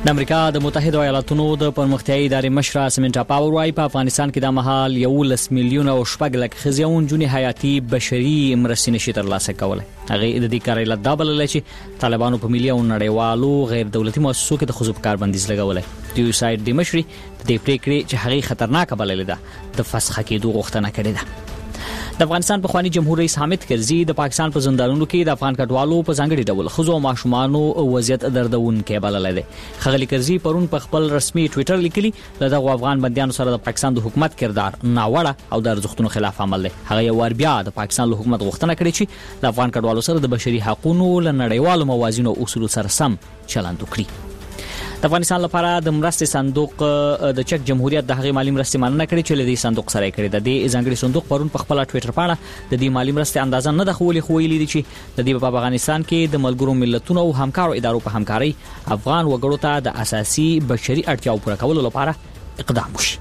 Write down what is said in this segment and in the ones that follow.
د امریکا د متحده ایالاتونو د پرمختیایي ادارې مشر سمنټا پاور وايي په افغانستان کې د مهال 11 میلیون او شپږ لک خزیون جونې حیاتي بشري مرستې نشي ترلاسه کولای. هغه د دې کار علت دا بللی چې طالبانو په ملي او نړیوالو غیر دولتي مؤسسو کې د ښځو په کار بندیز لګولی. د یو سایډ د مشري د دې پریکړې چې هغه خطرناکه بللې ده د فسخ کېدو غوښتنه کړې ده. د افغانستان پخوانی جمهور رئیس حامد کرزي د پاکستان په زندانونو کې د افغان کډوالو په ځانګړي ډول ښځو او ماشومانو وضعیت دردونکی بللی دی. ښاغلي کرزي پرون په خپل رسمي ټویټر لیکلي د دغو افغان بندیانو سره د پاکستان د حکومت کردار ناوړه او د ارزښتونو خلاف عمل دی. هغه یو وار بیا د پاکستان له حکومت غوښتنه کړې چې د افغان کډوالو سره د بشري حقوقو له نړیوالو موازینو او اصولو سره سم چلند وکړي. د افغانستان لپاره د مرستې صندوق د چک جمهوریت د هغې مالی مرستې مننه کړې چې له دې صندوق سره یې کړې ده. د ځانګړي صندوق پرون په خپل ټویټر پاڼه د دې مالی مرستې اندازه نه ده ښوولې، خو ویلي دي چې د دې په افغانستان کې د ملګرو ملتونو او همکارو ادارو په همکارۍ افغان وګړو ته د اساسي بشري اړتیاو پوره کولو لپاره اقدام وشي.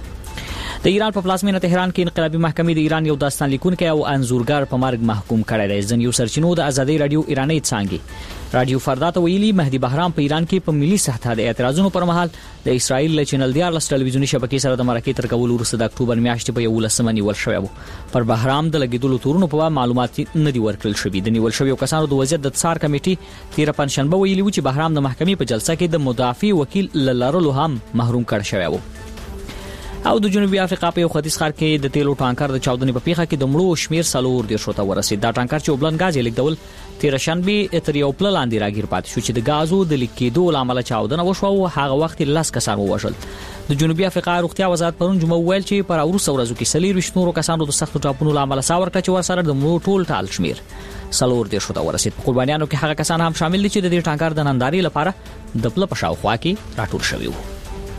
د ایران په پلازمینه تهران کې انقلابي محکمې د ایران یو داستان لیکونکی او انځورګر په مرګ محکوم کړی دی. ځینې سرچینو د ازادي رادیو ایراني څانګې رادیو فردا ته ویلي مهدي بهرام په ایران کې په ملي سطح د اعتراضونو پر مهال د اسرائیل له چینل 14 ټلویزیوني شبکې سره د مرکې تر کولو وروسته د اکتوبر میاشتې په 11 نیول شوی و. پر بهرام د لګیدلو تورونو په معلومات نه دی ورکړل شوی. د نیول شوی کسانو د وضعیت د څار کمیټې 13 پنځشنبه ویلي و چې بهرام د محکمې په جلسه کې د مدافع وکیل لرلو هم محروم کړ شوی و. او د جنوبي افریقا په یو ختیځ ښار کې د تیلو ټانکر د چاودنې په پیښه کې د مړو شمیر 4 ته ورسید. دا ټانکر چې وبلن غاز یې لیکدول 13 شنبه تر یو پل لاندې راګیر پاتې شو چې د غازو د لیکېدو لامل چاودنه وشوه او هغه وخت 10 کسان ووژل. د جنوبي افریقا روغتیا وزارت پرون جمعه ویل چې پر وروسته ورځو کې 24 کسانو د سختو ټاپونو لامل ساور کړ چې ورسره د مړو ټول ټال شمیر 4 ته ورسید. په قربانیانو کې هغه کسان هم شامل دي چې د دې ټانکر د ننداري لپاره د پل په شاوخوا کې راټول شوي وو.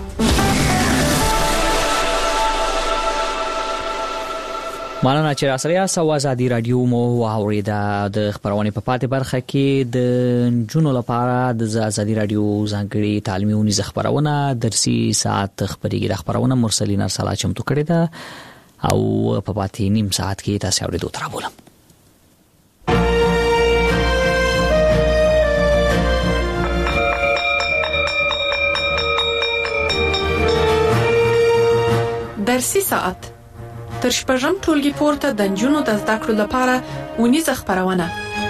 مننه چې راسره یاست. ازادي رادیو مو واوریده. د خبرونې په پاتې برخه کې د جنونو لپاره د ازادي رادیو ځانګړي تعلیمي ونیزه خبرونه درسي ساعت خبريږي. خبرونه مرسلین ارسلا چمتو کړې ده او په پاتې نیم ساعت کې تاسو اورېدو تر بولم. درسي ساعت تر شپږم ټولګي پورته د نجونو د زده کړو لپاره ونیزه خبرونه.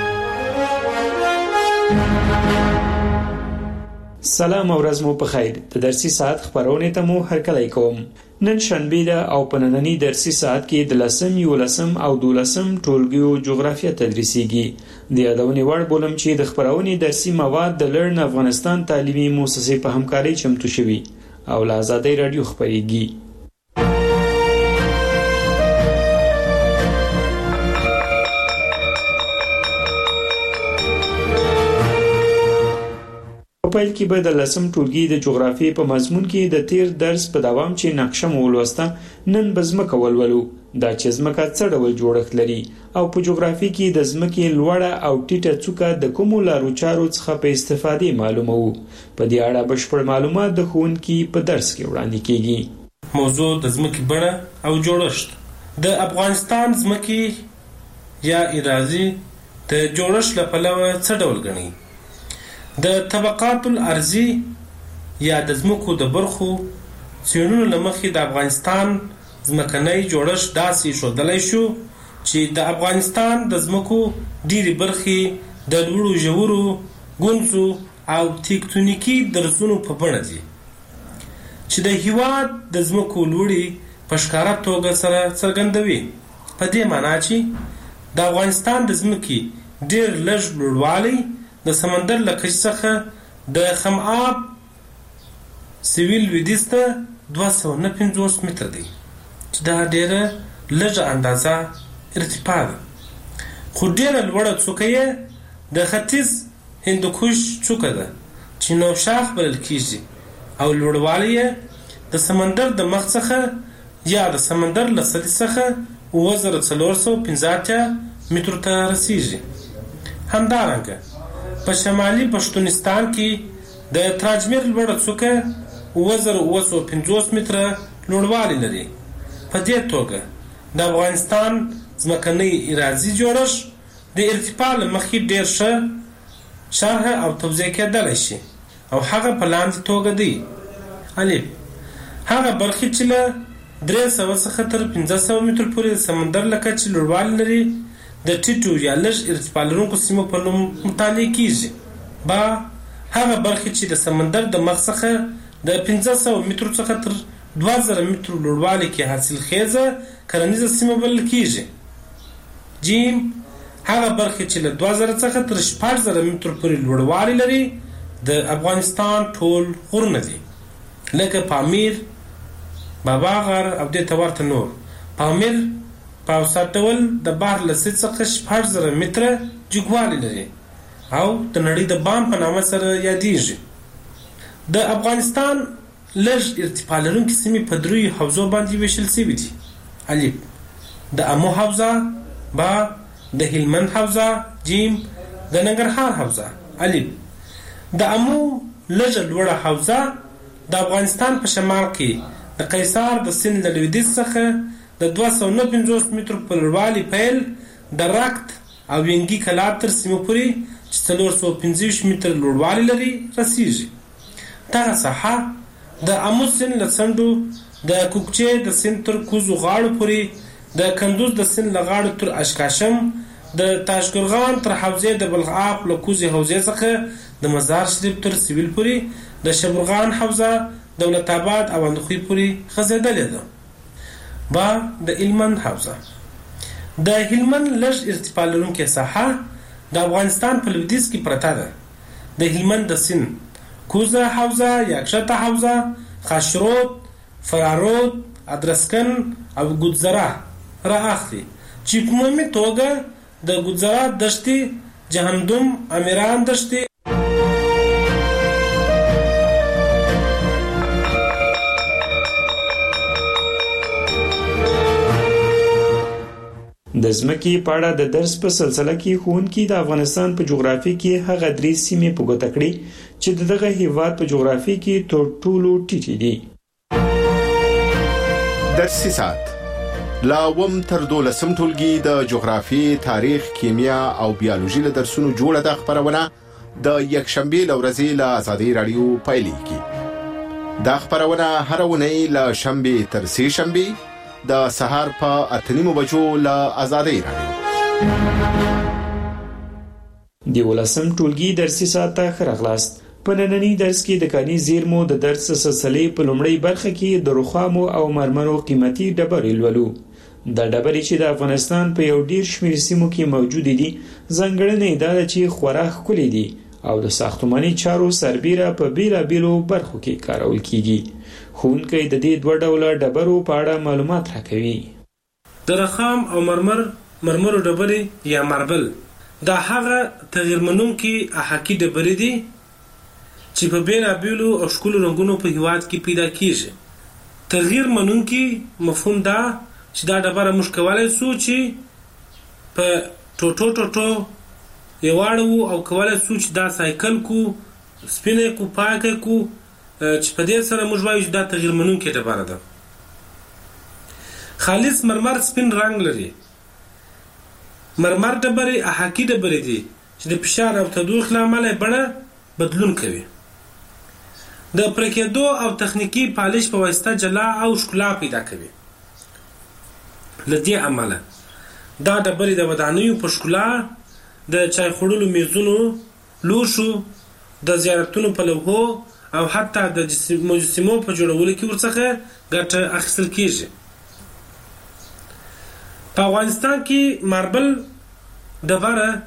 سلام او ورځ مو په خیر. د درسي ساعت خبرونه ته مو هرکلی کوم. نن شنبه ده او په نننی درسي ساعت کې د 10 11 او 12 ټولګیو جغرافیه تدریسیږي. د یادونې وړ بولم چې د خبرونه درسي مواد د لرن افغانستان تعلیمي مؤسسې په همکارۍ چمتو شوي او له ازادي رادیو خبريږي. په پیل کې به د 10 ټولګي د جغرافیې په مضمون کې د تیر درس په دوام چې نقشه مو ولوسته نن به ځمکه ولولو. دا چې ځمکه څه ډول جوړښت لري او په جغرافي کې د ځمکې لوړه او ټیټه څوکه د کومو لارو چارو څخه په استفادې معلومه وو. په دې اړه بشپړ معلومات د ښوونکي په درس کې وړاندې کیږي. موضوع د ځمکې بڼه او جوړښت. د افغانستان ځمکې یا اراضي د جوړښت لپاره څه ډول غني؟ د طبقات الارضی یا د ځمکو د برخو څېړنو له مخې د افغانستان ځمکنی جوړښت داسې ښودلی شو چې د افغانستان د ځمکو ډېرې برخې د لوړو ژورو ګونځو او تکتونیکي درزونو په بڼه دي چې د هېواد د ځمکو لوړې په ښکاره توګه سره څرګندوي. په دې معنا چې د افغانستان د ځمکې ډېر لږ لوړوالی د سمندر له کچې څخه د خماب سویل لویدیځ ته 250 متره دی چې دا ډېره لږه اندازه ارتفاع ده. خو ډېره لوړه څوکه یې د ختیځ هندوکش څوکه ده چې نوشاخ بلل کېږي او لوړوالی یې د سمندر د مخ څخه یا د سمندر له سطحې څخه 9415 مترو ته رسیږي. همدارنګه په شمالي پښتونستان کې د تراجمیر لوړه څوکه 9950 متره لوړوالی لري. په دې توګه د افغانستان ځمکنی اراضي جوړښت د ارتفاع له مخې ډېر ښه شرح او توضیح کېدلی شي او هغه په لاندې توګه دی. الف هغه برخې چې له 300 څخه تر 1500 متر پورې د سمندر له کچې لوړوالی لري د ټیټو یا لږ ارتفاع لرونکو سیمو په نوم مطالعه کیږي. با هغه برخې چې د سمندر د مخ څخه د 1500 مترو څخه تر 2000 مترو لوړوالي کې حاصل خیزه کرنیزه سیمه بلل کیږي. جیم هغه برخې چې له 2000 څخه تر 4000 مترو پورې لوړوالی لري د افغانستان ټول غرونه دي، لکه پامیر، بابا غر او دې ته ورته نور. پامیر په اوسط ډول د بحر له سطحې څخه 4000 متره جګوالی لري او د نړۍ د بام په نامه سره یادیږي. د افغانستان لږ ارتفاع لرونکي سیمې په 3 حوزو باندې ویشل شوي دي. الف د امو حوزه، با د هلمند حوزه، جیم د ننګرهار حوزه. الف د امو لږه لوړه حوزه د افغانستان په شمال کې د قیصار د سیند له لویدیځ څخه د 259 مترو په لوړوالي پیل د رکت او ینګي کلات تر سیمو پورې چې 425 متر لوړوالی لري رسیږي. دغه ساحه د امو سیند له څنډو د کوکچې د سیند تر کوزو غاړو پورې، د کندوز د سیند له غاړو تر اشکاشم، د تاشقرغان تر حوزې د بلخاب له کوزې حوزې څخه د مزار شریف تر سویل پورې، د شبرغان حوزه دولت آباد او اندخوی پورې غځېدلې ده. با د هلمند حوزه د هلمند لږ ارتفاع لرونکې ساحه د افغانستان په لویدیځ کې پرته ده. د هلمند د سیند کوزه حوزه، یکشته حوزه، خاشرود، فرارود، ادرسکن او ګودزره را اخلي چې په عمومي توګه د ګودزره دشتې، جهنم، امیران دشتې د ځمکې په اړه د درس په سلسله کې ښوونکي د افغانستان په جغرافیه کې هغه 3 سیمې په ګوته کړې چې دغه هیواد په جغرافیه کې تر ټولو ټیټې دي. درسي ساعت لا وم تر 12 ټولګي د جغرافیې، تاریخ، کیمیا او بیولوژي له درسونو جوړه د خبرونه د یکشنبه لورځي له آزادۍ رادیو پایلیږي. دا خبرونه هر ونی له شنبه تر سه شنبه د سهار په 8:30 بجو له آزادۍ رادیو. د 12 ټولګي درسي ساعت ته خرغلاست. په نننی درس کې د کاني زیرمو د درس سلسلې په لومړی برخه کې د رخامو او مرمرو قیمتي ډبرې لولو. د ډبرې چې د افغانستان په یو ډیر شمېر سیمو کې موجود دي ځانګړنې دا ده چې خورا ښکلي دي او د ساختماني چارو سربیره په بیلابیلو برخو کې کارول کیږي. ښوونکی د دې دوه ډوله ډبرو په اړه معلومات راکوي. د رخام او مرمرو ډبرې یا ماربل دا هغه تغیر منونکي احاقي ډبرې دي چې په بیلابیلو او ښکلو رنګونو په هیواد کې پیدا کیږي. تغیر منونکي مفهوم دا چې دا ډبره موږ کولی سو چې په ټوټو یې واړو او کولی سو چې دا سایکل کو، سپینه کو، پاکه کو، چې په دې سره موږ وایو چې دا تغیر منونکې ډبره ده. خالص مرمر سپین رنګ لري. مرمر ډبرې احاقي ډبرې دي چې د فشار او تودوخې له امله بڼه بدلون کوي. د پرکېدو او تخنیکي پالش په واسطه جلا او ښکلا پیدا کوي. له دې امله دا ډبرې د ودانیو په ښکلا، د چای خوړلو میزونو، لوښو، د زیارتونو په لوحو او حتی د مجسمو په جوړولو کې ورڅخه ګټه اخیستل کیږي. په افغانستان کې ماربل ډبره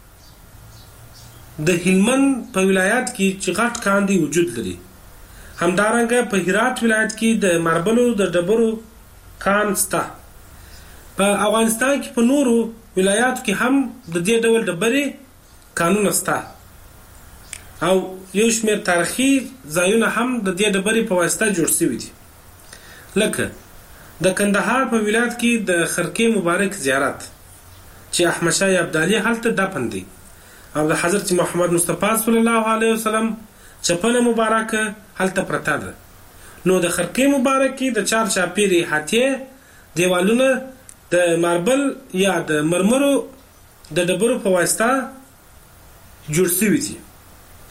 د هلمند په ولایت کې چې غټ کان دی وجود لري. همدارنګه په هرات ولایت کې د ماربلو د ډبرو کان شته. په افغانستان کې په نورو ولایاتو کې هم د دې ډول ډبرې کانونه شته او یو شمېر تاریخي ځایونه هم د دې ډبرې په واسطه جوړ شوي دي. لکه د کندهار په ولایت کې د خرقې مبارک زیارت چې احمد شاه ابدالي هلته دفن دی او د حضرت محمد مصطفی صلی الله علیه وسلم چپنه مبارکه هلته پرته ده. نو د خرقې مبارک کې د چار چاپیرې حاتیه دیوالونه د ماربل یا د مرمرو د ډبرو په واسطه جوړ شوي دي.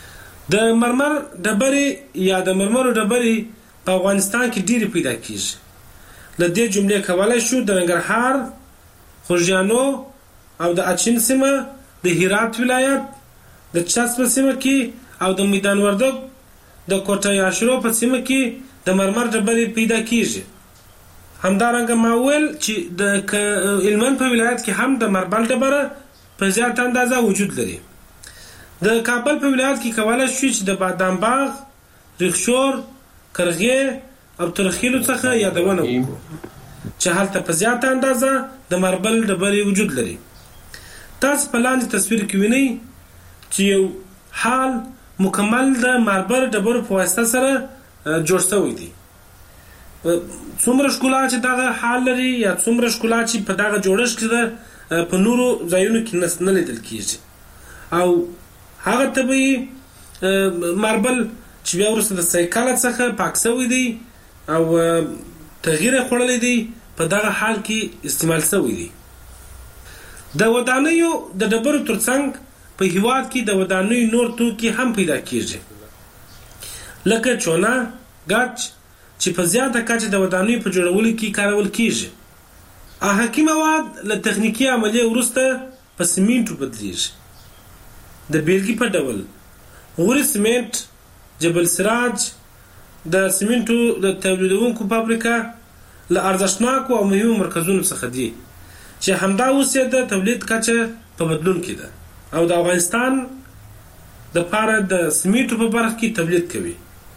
د مرمر ډبرې یا د مرمرو ډبرې په افغانستان کې ډېرې پیدا کیږي. له دې جملې کولای شو د ننګرهار، خوږیانو او د اچین سیمه، د هرات ولایت، د چسب سیمه کې او د میدان وردګ د کوټه یاشرو په سیمه کې د مرمر ډبرې پیدا کیږي. همدارنګه ما ویل چې د هلمند په ولایت کې هم د مرمر ډبره په زیاته اندازه وجود لري. د کابل په ولایت کې کولای شو چې د بادام باغ، ریخشور، کرغې او ترخیلو څخه یادونه وکړو چې هلته په زیاته اندازه د مرمر ډبرې وجود لري. تاسو په لاندې تصویر کې وینئ چې یو حال مکمل د مرمر ډبرو په واسطه سره جوړ شوی دی. څومره ښکلا چې دغه حال لري یا څومره ښکلا چې په دغه جوړښت کې ده په نورو ځایونو کې نه لیدل کیږي. او هغه طبیعي ماربل چې بیا وروسته د سایکل څخه پاک شوی دی او تغییر خوړلی دی په دغه حال کې استعمال شوی دی. د ودانیو د ډبرو ترڅنګ په هیواد کې د ودانیو نور توکي هم پیدا کیږي لکه چونه، ګچ چې په زیاته کچه د ودانیو په جوړولو کې کارول کیږي. احاکي مواد له تخنیکي عملیې وروسته په سیمنټو بدلیږي. د بیلګې په ډول غوري سیمنټ، جبل سراج د سیمنټو د تولیدونکو فابریکه له ارزښتناکو او مهمو مرکزونو څخه دي چې همدا اوس یې د تولید کچه په بدلون کې ده او د افغانستان د پاره د سیمنټو په برخه کې تولید کوي.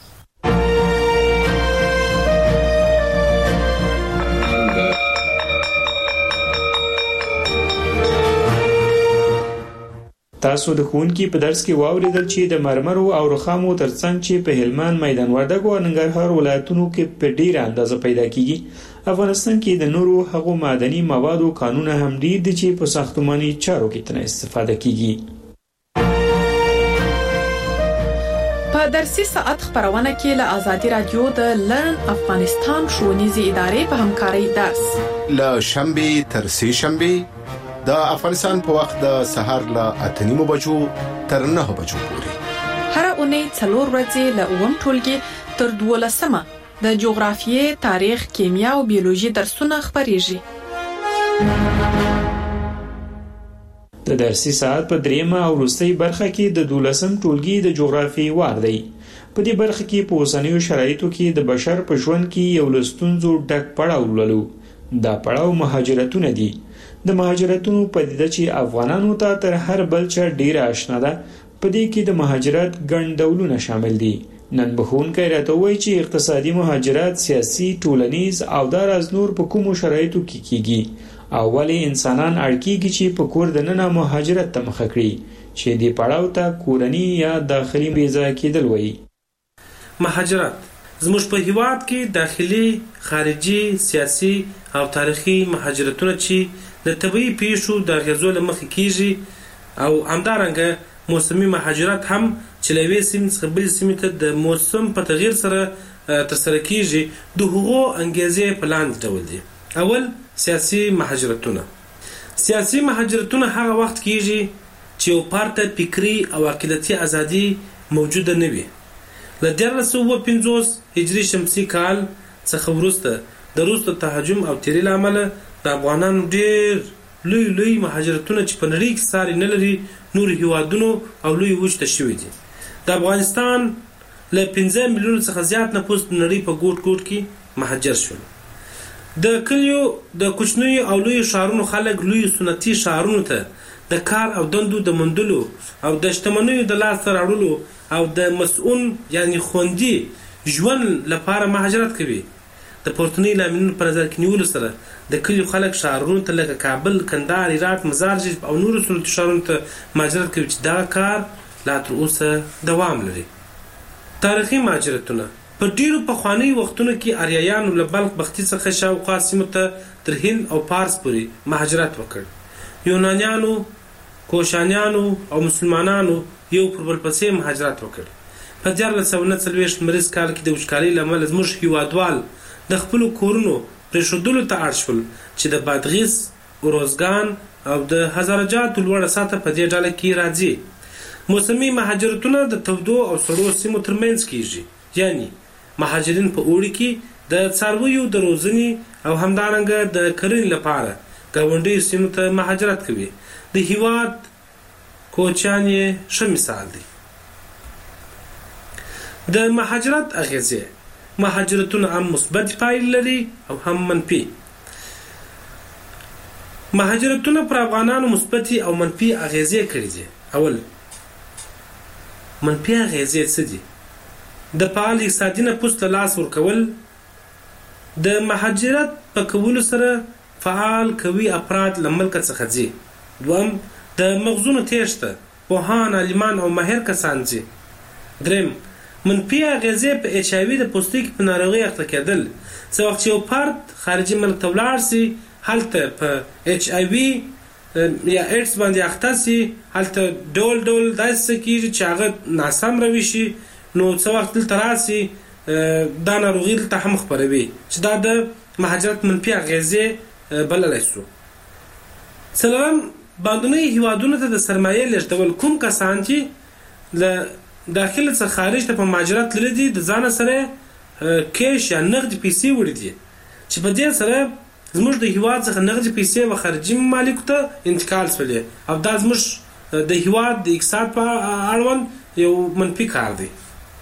تاسو د ښوونکي په درس کې واوریدل چې د مرمرو او رخامو ترڅنګ چې په هلمند، میدان وردګ او ننګرهار ولایتونو کې په ډیره اندازه پیدا کیږي، افغانستان کې د نورو هغو معدني موادو کانونه هم ډیر دي چې په ساختماني چارو کې ترې استفاده کیږي. په درسي ساعت خبرونه کې له آزادي رادیو د لرن افغانستان ښوونیزې ادارې په همکارۍ درس له شنبه تر سه شنبه د افغانستان په وخت د سهار له 8:30 بجو تر 9 بجو پورې هر اونۍ 4 ورځې له 9 ټولګي تر 12 د جغرافیې، تاریخ، کیمیا او بیولوژي درسونه خبريږي. د درسي ساعت په دریمه او وروستۍ برخه کې د 12 ټولګي د جغرافیې وار دی. په دې برخه کې په اوسنیو شرایطو کې د بشر په ژوند کې یو لستونزو ډک پړاو ولولو. دا پړاو مهاجرتونه دي. د مهاجرتونو پدیده چې افغانانو ته تر هر بل څه ډیره آشنا ده، په دې کې د مهاجرت ګڼ ډولونه شامل دي. نن بخونکی راته وایي چې اقتصادي مهاجرت، سیاسي، ټولنیز او داراز نور په کومو شرایطو کې کیږي او ولې انسانان اړ کیږي چې په کور دننه مهاجرت ته مخه کړي چې دې پړاو ته کورني یا داخلي ویزا کېدل وایي. مهاجرت زموږ په هیواد کې داخلي، خارجي، سیاسي او تاریخي مهاجرتونه چې د طبيعي پیښو د غزو له مخې کیږي او همدارنګه موسمي مهاجرت هم چې له یوې سیمې څخه بلې سیمې ته د موسم په تغییر سره ترسره کیږي. د هغو انګیزې په لاندې ډول دي. اول، سیاسي مهاجرتونه. سیاسي مهاجرتونه هغه وخت کیږي چې یو فرد فکری او عقیدتي ازادي موجوده نه وي. له 1350 هجري شمسي کال څخه وروسته د روس د تهاجم او تیري لامل د افغانانو ډېر لوی مهاجرتونه چې په نړۍ کې ساري نه لري نور هیوادونو او لوی وچ ته شوي دي. د افغانستان له 15 میلیون څخه زیات نفوس د نړۍ په ګوټ کې مهاجر شول. د کلیو د کوچنیو او لوی ښارونو خلک لوی سنتي ښارونو ته د کار او دندو د موندلو او د شتمنیو د لاسته راوړلو او د مسؤل یعنی خوندي ژوند لپاره مهاجرت کوي. د پورتنۍ لاملونو په نظر کې نیولو سره د کلیو خلک ښارونو ته لکه کابل، کندهار، هرات، مزارشریف او نورو سنتي ښارونو ته مهاجرت کوي چې دا کار لا تر اوسه دوام لري. تاریخي مهاجرتونه په ډیرو پخوانیو وختونو کې آریایانو له بلخ بختي څخه شاوخوا سیمو ته تر هند او پارس پورې مهاجرت وکړ. یونانیانو، کوشانیانو او مسلمانانو یو پر بل پسې مهاجرت وکړ. په 1449 لمریز کال کې د وچکالۍ له امله زموږ هیوادوال د خپلو کورونو پرېښودلو ته اړ شول چې د بادغیس، اروزګان او د هزاره جاتو لوړه سطحه په دې ډله کې راځي. موسمي مهاجرتونه د تودو او سړو سیمو ترمنځ کیږي، یعنی مهاجرین په اوړي کې د څارویو د روزنې او همدارنګه د کرنې لپاره ګاونډیو سیمو ته مهاجرت کوي. د هیواد کوچیان یې ښه مثال دی. د مهاجرت اغیزې: مهاجرتونه هم مثبت پایلې لري او هم منفي. مهاجرتونه پر افغانانو مثبتې او منفي اغیزې کړي دي. اول، منفي اغیزې څه دي؟ د فعال اقتصادي نفوذ ته لاس ورکول. د مهاجرت په کولو سره فعال قوي افراد له ملکه څخه ځي. دوم، د مغزونو تېښته، پوهان، عالمان او ماهر کسان ځي. دریم، منفي اغیزې په ایچ آی وي د پوستکي په ناروغۍ اخته کېدل. څه وخت چې یو فرد خارجي ملک ته ولاړ سي، هلته په ایچ آی وي یا ایډز باندې اخته سي، هلته ډول ډول داسې څه کېږي چې هغه ناسم روي شي، نو څه وخت دلته راسي دا ناروغي دلته هم خپروي، چې دا د مهاجرت منفي اغیزې بللی سو. څلورم، باندنیو هیوادونو ته د سرمایې لېږدول. کوم کسان چې له داخل څخه خارج ته په مهاجرت تللي دي، د ځانه سره کیش یا نغدي پیسې وړي دي، چې په دې سره زموږ د هیواد څخه نغدي پیسې و خارجي ممالکو ته انتقال شولې، او دا زموږ د هیواد د اقتصاد په اړوند یو منفي کار دی.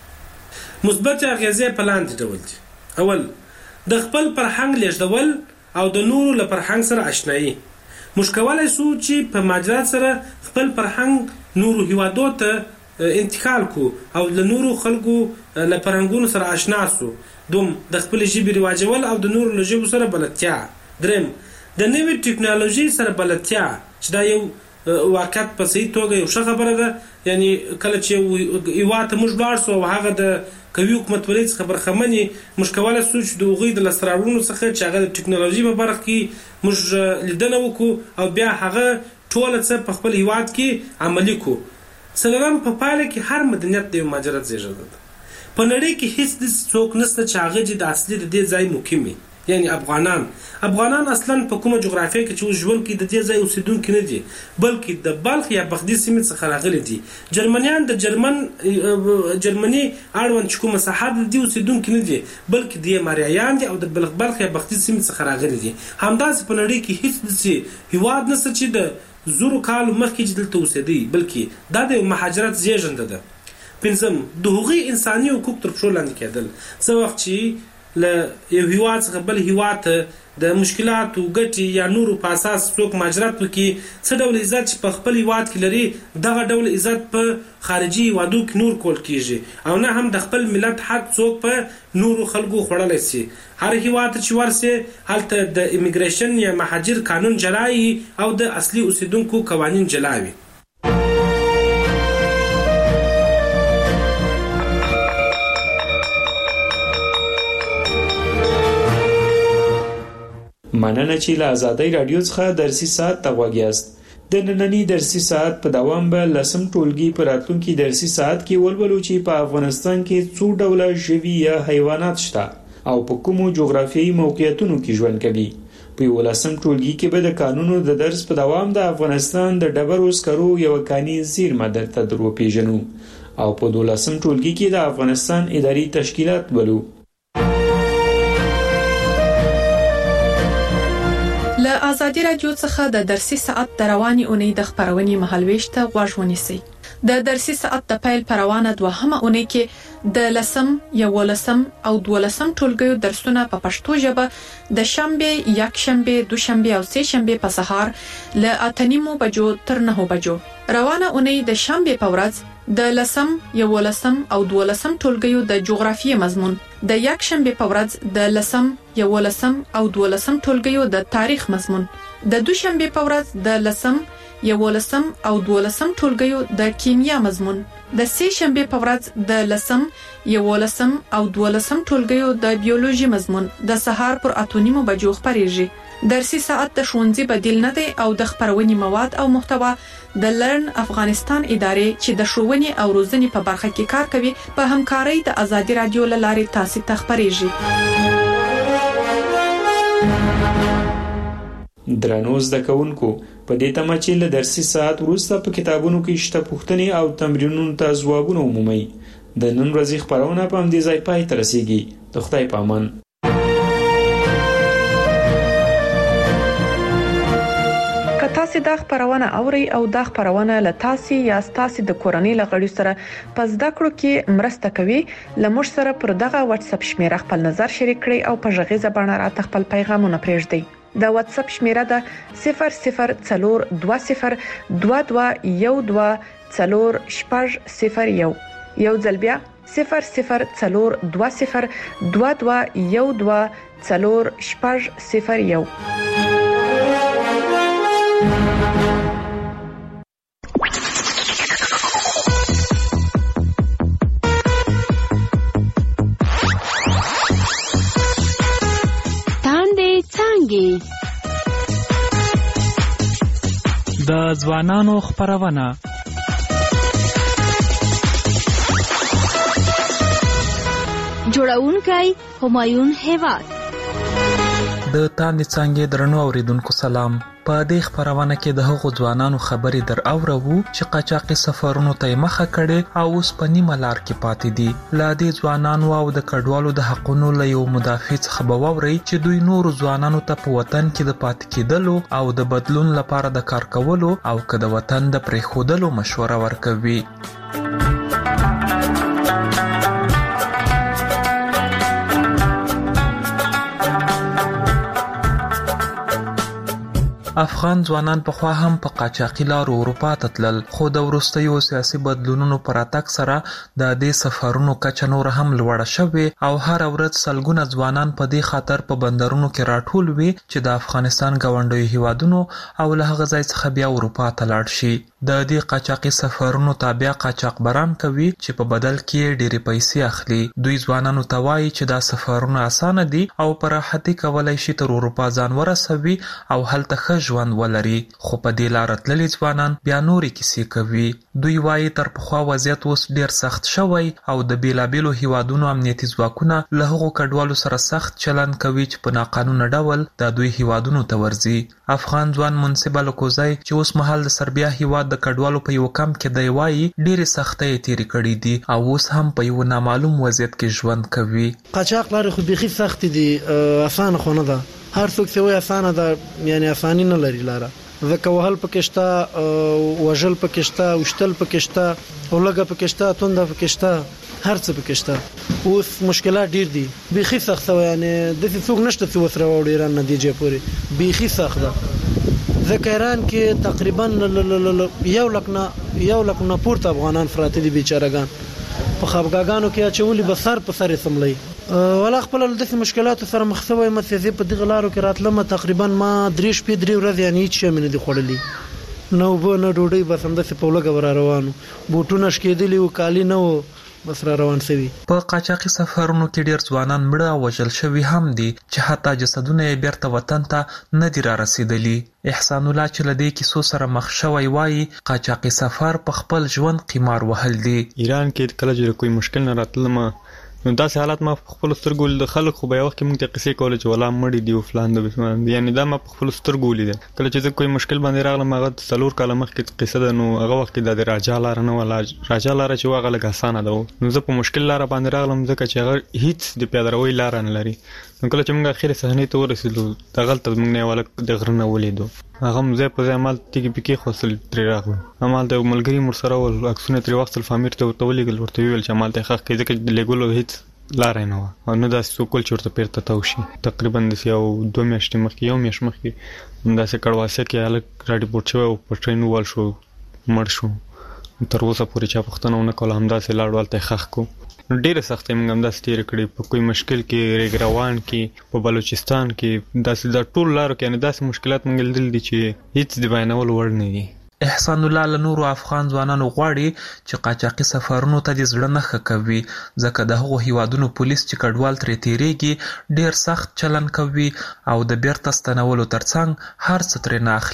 مثبت اغیزې په لاندې ډول دي. اول، د خپل فرهنګ لېږدول او د نورو له فرهنګ سره آشنایي. موږ کولی سو چې په مهاجرت سره خپل فرهنګ نورو هیوادو ته انتقال کو او له نورو خلکو له فرهنګونو سره آشنا سو. دوم، د خپل ژبې رواجول او د نورو له ژبو سره بلدتیا. دریم، د نوې ټکنالوژي سره بلدتیا، چې دا یو واقعیت په صحیح توګه یو ښه خبره ده. یعنی کله چې هیواد ته موږ لاړ سو او هغه د قوي حکومتولۍ څخه برخمن یې، موږ کولی سو چې د هغوی د لاسته راوړنو څخه چې هغه د ټکنالوژي په برخه کې موږ لیدنه وکړو او بیا هغه ټوله څه په خپل هیواد کې عملي کړو. څلورم، په پایله کې هر مدنیت د یو مهاجرت زېږنده ده. په نړۍ کې هیڅ داسې څوک نشته چې هغه چې د اصلي د دې ځای مقیم وي، یعنی افغانان اصلا په کومه جغرافیه کې چې اوس ژوند کوي د دې ځای اوسیدونکي نه دي، بلکې د بلخ یا بغداد سیمې څخه راغلي دي. جرمنیان د جرمني اړوند چې کومه ساحه د دې اوسیدونکي نه دي، بلکې د ماریایان دي او د بلخ یا بغداد سیمې څخه راغلي دي. همداسې په نړۍ کې هیڅ داسې هیواد نشته چې د زرو کالو مخکې چې دلته اوسېدی، بلکې دا د مهاجرت زېږنده ده. پنځم، د هغوی انساني حقوق تر پښو لاندې کېدل. څه وخت چې له یو هیواد څخه بل هیواد ته د مشکلاتو، ګټې یا نورو په اساس څوک مهاجرت وکړي، څه ډول عزت چې په خپل هیواد کې لري، دغه ډول عزت په خارجي هیوادو کې نور کول کېږي، او نه هم د خپل ملت حق څوک په نورو خلکو خوړلی سي. هر هیواد چې ورسي، هلته د امیګریشن یا مهاجر قانون جلا وي او د اصلي اوسیدونکو قوانین جلا وي. مننه چې له آزادۍ رادیو څخه درسي ساعت ته غوږ یاست. د ننني درسي ساعت په دوام به لسم ټولګي په راتلونکي درسي ساعت کې ولولو چې په افغانستان کې څو ډوله ژوي یا حیوانات شته او په کومو جغرافیایي موقعیتونو کې ژوند کوي. په 11م ټولګي کې به د قانونو د درس په دوام د افغانستان د ډبرو سکرو یو کاني زیرمه درته دروپېژنو او په 12م ټولګي کې د افغانستان اداري تشکیلات ولو. له آزادي رادیو څخه د درسي ساعت د رواني اونۍ د خبرونې مهالويش ته غوږ ونیسئ. د درسي ساعت د پیل پروانه دوهمه اونۍ کې د 10م، 11م او 12م ټولګیو درسونه په پښتو ژبه د شنبه، یکشنبه، دوشنبه او سه شنبه په سهار له 8:30 بجو تر 9 بجو. روانه اونۍ د شنبه په ورځ د 10م، 11م او 12م ټولګیو د جغرافیې مضمون، د یکشنبه په ورځ د 10م، 11م او 12م ټولګیو د تاریخ مضمون، د دوشنبه په ورځ د 10م، 11م او 12م ټولګیو د کیمیا مضمون، د سه شنبه په ورځ د 10م، 11م او 12م ټولګیو د بیولوژي مضمون د سهار پر 8:30 بجو خبرېږي. درسي ساعت د ښوونځي بدیل نه دی او د خبرونې مواد او محتوا د لرن افغانستان ادارې چې د ښوونې او روزنې په برخه کې کار کوي په همکارۍ د آزادي رادیو له لارې تاسو ته خبرېږي. درنو زده کوونکو په دې تمه چې له درسي ساعت وروسته په کتابونو کې شته پوښتنې او تمرینونو ته ځوابونه ومومئ. د نن ورځې خپرونه په همدې ځای پای ته رسیږي. د خدای په امان. که تاسو دا خبرونه اورئ او دا خبرونه له تاسو یا تاسو د کورنۍ لغړي سره په زده کړو کې مرسته کوي، لمر سره پر دغه واتس اپ شمیره خپل نظر شریک کړئ او په ژغیزه باندې راته خپل پیغامونه پرېږدئ. د واتس اپ شمیره ده 004212124001. یو ځل بیا 004212124001. د ځوانانو خبرونه جوړونکی همایون هیواد. د تاندې څنګه درنو اوریدونکو سلام. په دې خبرونه کې د هغو ځوانانو خبرې در اورو چې قاچاقي سفرونو ته مخه کړي او اوس په نیمه لار کې پاتې دي. لا دې ځوانانو او د کډوالو د حقونو له یو مدافع څخه باوري چې دوی نور ځوانانو ته په وطن کې د پاتې کېدلو او د بدلون لپاره د کار کولو او که د وطن د پرېښودلو مشوره ورکوي. افغان ځوانان په خوا هم په قاچاقي لارو اروپا ته تلل، خو د وروستیو سیاسي بدلونونو پر راتګ سره د دې سفرونو کچه نور هم لوړه شوې او هر ورځ سلګونه ځوانان په دې خاطر په بندرونو کې راټول وي چې د افغانستان ګاونډیو هیوادونو او له هغه ځای څخه بیا اروپا ته لاړ شي. د دې قاچاقي سفرونو تابع قاچاقبران کوي چې په بدل کې ډېرې پیسې اخلي. دوی ځوانانو ته وایي چې دا سفرونه اسانه دي او په راحتۍ کولای شي تر اروپا ځان ورسوي او هلته ښه ژوند ولري. خو په دې لاره تللي ځوانان بیا نورې کیسې کوي. دوی وایي تر پخوا وضعیت اوس ډېر سخت شوی او د بیلابیلو هیوادونو امنیتي ځواکونه له هغو کډوالو سره سخت چلند کوي چې په ناقانونه ډول د دوی هیوادونو ته ورځي. افغان ځوان منصب الکوزی چې اوس مهال د سربیا هیواد د کډوالو په یو کمپ کې دی وایي ډېرې سختۍ تېرې کړې دي او اوس هم په یو نامعلوم وضعیت کې ژوند کوي. قاچاق لارې خو بیخي سختې دي، اسانه خو نه ده. هر څوک چې وایي اسانه ده، یعنی اساني نه لري لاره. ځکه وهل پکې شته، وژل پکې شته، وشتل پکې شته، اولګه پکې شته، تونده پکې شته، هر څه پکې شته. اوس مشکلات ډیر دي، بیخي سخت و. یعنی د څوک نشته چې وسره وړي ایران نتیجه پورې بیخي سخت ده. ځکه ایران کې تقریبا یو لک نه پورته افغانان فراته دي بیچارهګان. په خبرګانو کې اچولي به سر په سر سملي ولا خپل د مشکلاتو سره مخ شوی. مسیزي په دغه لارو کې راتلم تقریبا ما 3 ورځې یعنی هیڅ شي مې نه دی خوړلې، نو به نه ډوډۍ بس هم د په لګه ور روانو، بوټونه شکېدلی او کالی نه و، بس را روان سوي. په قاچاقي سفرونو کې ډیر ځوانان مړه او وژل شوي هم دي چې حتی جسدونه یې بیرته وطن ته نه دي را رسیدلي. احسان الله چې له دې کیسو سره مخ شوی وایي قاچاقي سفر په خپل ژوند قمار وهل دي. ایران کې کله چې کوئی مشکل نه راتلم نو داسې حالات ما خپل سترګو د خلک خو به یو وخت کې موږ ته قصې کولې چې ولا مړي دی او فلان دی، یعنی دا ما خپل سترګو لیدل. کله چې کوئی مشکل باندې راغلم هغه 4 کاله مخکې قصه ده، نو هغه وخت کې د راجا لار نه ولا راجا لار چې هغه لږ اسانه ده، نو زه په مشکل لار باندې راغلم ځکه چې هغه هیڅ د پیادروي لار نه لري. نو کله چې موږ اخر صحنه ته ورسېدو د غلطه موږ نه ولا د غرنه ولیدو، هغه مزه په ځمال تیګي پکې خپل تر راغلو. عمل د ملګری مر سره ول عکسونه تر وخت الفامیر ته ورتولېګل ورته ویل چې عمل ته حق کې ځکه لګولو هیڅ لار نه و او نو داسې څوک چې ورته پیرته توشي. تقریبا د یو 2 میاشتې مخکې یو میاشت مخکې داسې کړواسه کې الګ راډي پورت شو او په ټرین وال شو مړ شو. تر اوسه پورې چا پښتنه ونه کول هم داسې لاړوال ته خخ کو. ډېر سخت موږ هم داسې تیر کړی په کوئی مشکل کې ریګروان کې په بلوچستان کې داسې د ټول لارو کې نه داسې مشکلات موږ لیدل دي چې هیڅ دی بیانول وړ نه دي. احسان الله له نورو افغان ځوانانو غواړي چې قاچاقي سفرونو ته د زړه نه ښه کوي ځکه د هغو هیوادونو پولیس چې کډوال ترې تیریږي ډېر سخت چلن کوي او د بیرته ستنولو ترڅنګ هر څه ترې نه اخلي.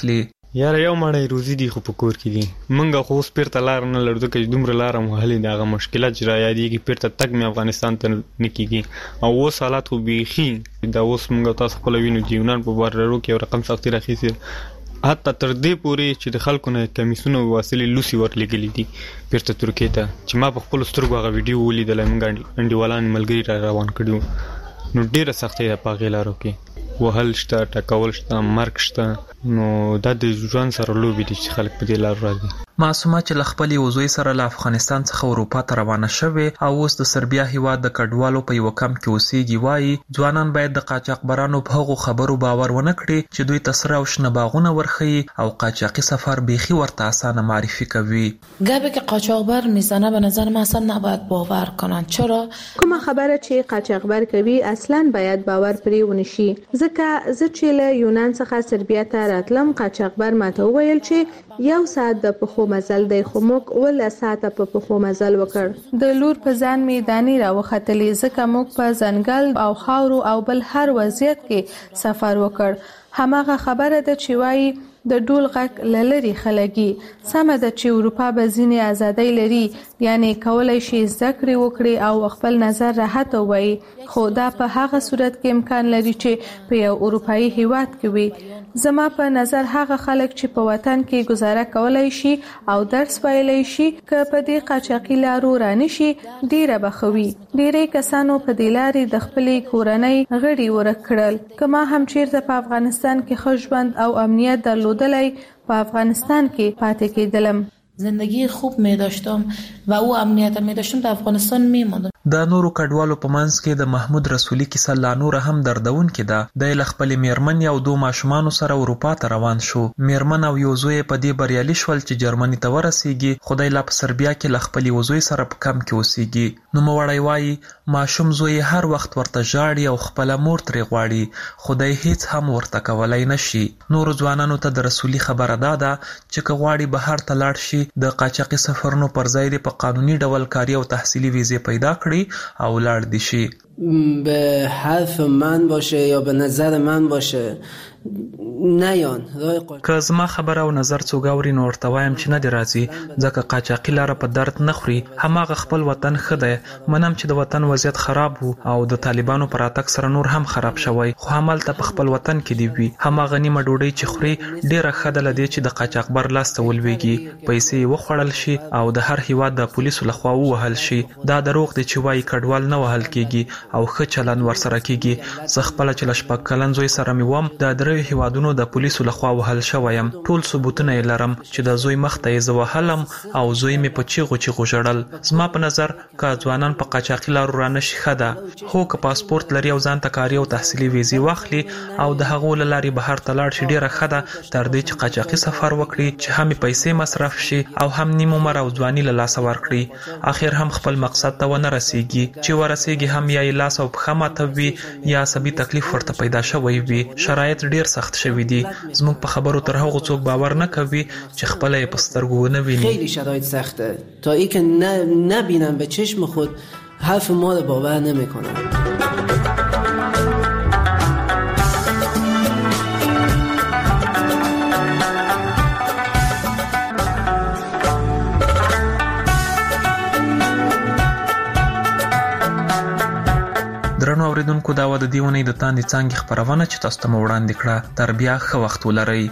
یاره یو مړی روزي دی خو په کور کې دي منګه خو اوس پیرته لار نه لرو ځکه چې دومره لاره مو هلې د هغه مشکلات چې را یادېږي پیرته تګ مې افغانستان ته نه کېږي او اوس حالات خو بیخي دا اوس موږ تاسو خپله وینو چې یونان په بارډرو کې یو رقم سختي راخیستې حتی تر دې پورې چې د خلکو نه کمیسونه وسلې لوسي ورلېږلي دي پیرته ترکیې ته چې ما په خپلو سترګو هغه ویډیو ولیدلی موږ انډیوالان ملګري را روان کړي وو نو ډېره سختۍ ده په هغې لارو کې وهل شته ټکول شته مرګ شته نو دا د ژوند سره لوبې دي چې خلک په دې لارو راځي معصومه چې له خپلې وزوی سره له افغانستان څخه اروپا ته روانه شوې او اوس د سربیا هیواد د کډوالو په یوه کمپ کې اوسېږي وایي ځوانان باید د قاچاقبرانو په هغو خبرو باور ونه کړي چې دوی ته سره او شنه باغونه ورښیي او قاچاقي سفر بیخي ورته اسانه معرفي کوي گپی که قاچاقبر میزنه به نظر من اصلا نباید باور کنن چرا کومه خبره چې قاچاقبر کوي اصلا باید باور پرې ونشي ځکه زه چې له یونان څخه سربیا ته راتلم قاچاقبر ماته وویل چې یو ساعت د پخو مزل دی خو موږ ول ساعته په پخو مزل وکړ د لور په ځان میداني راوختلې ځکه موږ په ځنګل او خاورو او بل هر وضعیت کې سفر وکړ هماغه خبره ده چې وایي د ډول غږ لری خلګي سمه ده چې اروپا به ځینې ازادۍ لري یعنی کولای شي زده کړې وکړي او خپل نظر راحت وایي خو دا په هغه صورت کې امکان لري چې په یو اروپאי هیواد کې وي زما په نظر هغه خلک چې په وطن کې گزاره کولای شي او درس ویلای شي که په دې قاچاقي لارو رانشي ډیره بخوي ډیرې کسانو په دې لارې د خپلې کورنۍ غړي ورک کړل کما هم چیرته په افغانستان کې ښه ژوند او امنیت درلودلای په افغانستان کې پاتې کېدلم زندگی خوب می داشتم و او امنیت می داشتم در افغانستان می ماندم د نورو کډوالو په منځ کې د محمود رسولي کیسه لا نور هم دردونکې ده د خپلې میرمن او دوه ماشومان سره اروپا ته روان شو میرمن او یو زوی په دې بریالي شول چې جرمني ته ورسیږي خدای لا په سربیا کې ل خپلې وزوی سره په کم کې اوسېږي نو موړی وایي ماشوم زوی هر وخت ورته ژاړي او خپل مور ترې غواړي خدای هیڅ هم ورته کولای نشي نور ځوانانو ته د رسولي خبره ده چې غواړي بهر ته لاړ شي د قاچاقي سفرونو پر ځای د په قانوني ډول کاري او تحصیلي ویزه پیدا کړي او لاړ دي شي به حرف من باشه یا به نظر من باشه نیان که زما خبره او نظر څوک اوري نو ورته وایم چې نه دی راځي ځکه قاچاقي لاره په درد نه خوري هماغه خپل وطن ښه دی منم چې د وطن وضعیت خراب وو او د طالبانو پر راتګ سره نور هم خراب شوی خو همالته په خپل وطن کې دی وي هماغه نیمه ډوډۍ چې خوري ډیره ښه ده له دې چې د قاچاقبر لاس ته ولویږي پیسې وخوړل شي او د هر هیواد د پولیسو لخوا ووهل شي دا دروغ دی چې وایي کډوال نه وهل کیږي او ښه چلند ورسره کیږي زه خپله چې له شپږ کلن زوی سره مې وم د دریو هیوادونو د پولیسو لخوا وهل شویم ټول ثبوتونه یې لرم چې د زوی مخ ته یې زه وهلم او زوی مې په چیغو چیغو ژړل زما په نظر که ځوانان په قاچاقي لارو رانشي ښه ده خو که پاسپورت لري او ځان ته کاري او تحصیلي ویزې واخلي او د هغو له لارې بهر ته لاړ شي ډیره ښه ده تر دې چې قاچاقي سفر وکړي چې هم پیسې مصرف شي او هم نیم عمر او ځواني له لاسه ورکړي اخر هم خپل مقصد ته ونه رسیږي چې ورسیږي هم یا یې لاس او پښه ماته وي یا عصبي تکلیف ورته پیدا شوی وي شرایط ډیر سخت شوی دي زموږ په خبرو تر هغه څوک باور نه کوي چې خپل یې په سترګو ونه ویني خیلی شرایط سخته تا ای که نبینم به چشم خود حرف ما رو باور نمیکنم درنو اوریدونکو دا و د دې اونۍ د تاندې څانګې خپرونه چې تاسو ته مو وړاندې کړه تر بیا ښه وخت ولرئ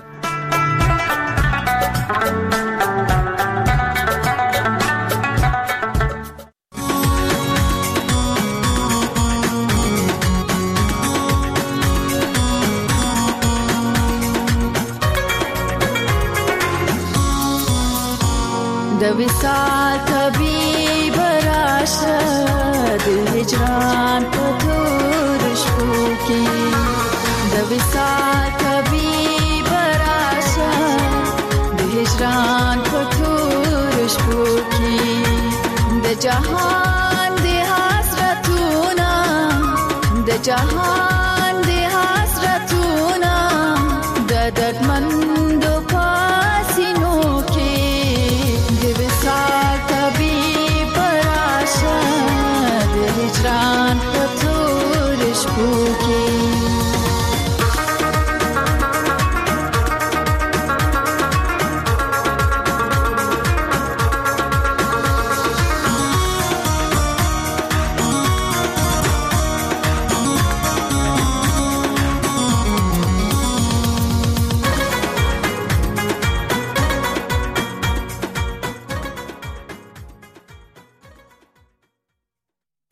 د وصال طبیب راشه د هجران په تور شپو کې د وصال طبیب راشه د هجران په تور شپو کې د جهان د حسرتونه د جهان د حسرتونه د دردمندو پاسینو کې د وصال طبیب راشه د هجران په تور شپو